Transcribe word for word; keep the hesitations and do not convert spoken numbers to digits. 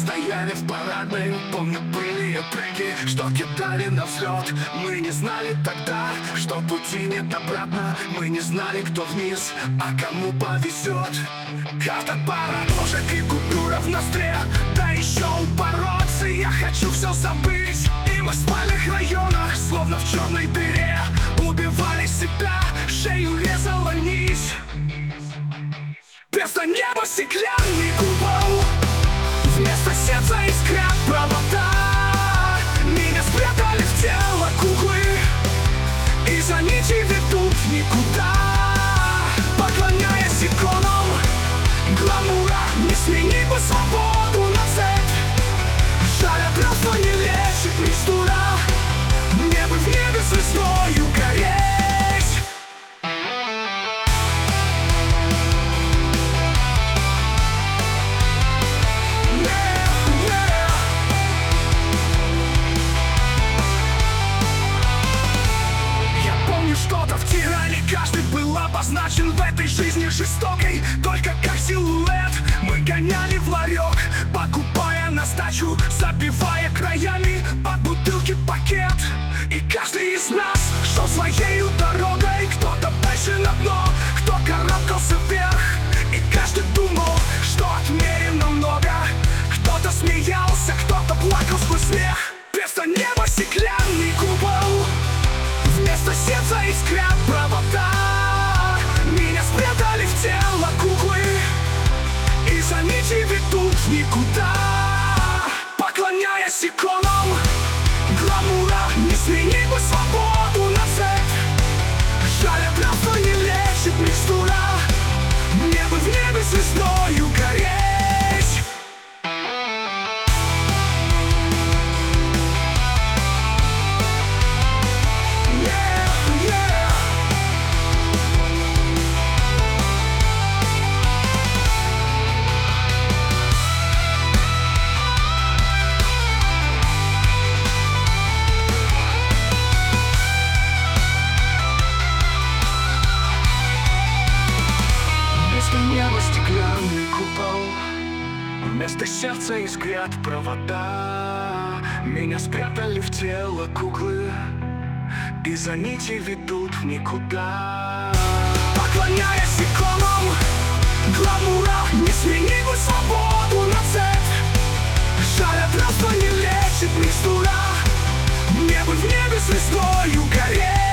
стояли в парадной. Помню пыли и прыги, что кидали на взлет. Мы не знали тогда, что пути нет обратно. Мы не знали, кто вниз, а кому повезет. Карта парадошек и купюра в ноздре. Да еще упороться, я хочу все забыть. И мы в спальных районах, словно в черной дыре, убивали себя, шею резала нить. Вместо неба стеклянный купол, вместо сердца искрят провода. Меня спрятали в тело куклы, и за нити ведут никуда. Поклоняясь иконам гламура, не смени бы свободу на цепь. Жаль, отрывство не лечит микстура. Мне бы в небе звездою гореть. Что-то в тиране, каждый был обозначен в этой жизни жестокой, только как силуэт. Мы гоняли в ларек, покупая на сдачу, забивая краями под бутылки пакет. И каждый из нас шел своей дорогой, кто-то дальше на дно, кто карабкался вверх. И каждый думал, что отмерено много. Кто-то смеялся, кто-то плакал сквозь смех. Вместо неба стеклянный купол, вместо сердца искрят провода. Меня спрятали в тело куклы, и за нити ведут в никуда. Поклоняясь иконам гламура, не смени бы свободу на цепь. Жаль, отрывство не лечит микстура. Мне бы в небе звездою гореть. Вместо неба стеклянный купол, вместо сердца искрят провода. Меня спрятали в тело куклы, и за нити ведут в никуда. Поклоняясь иконам гламура, не смени бы свободу на цепь. Жаль, отрывство не лечит микстура. Мне бы в небе звездою гореть.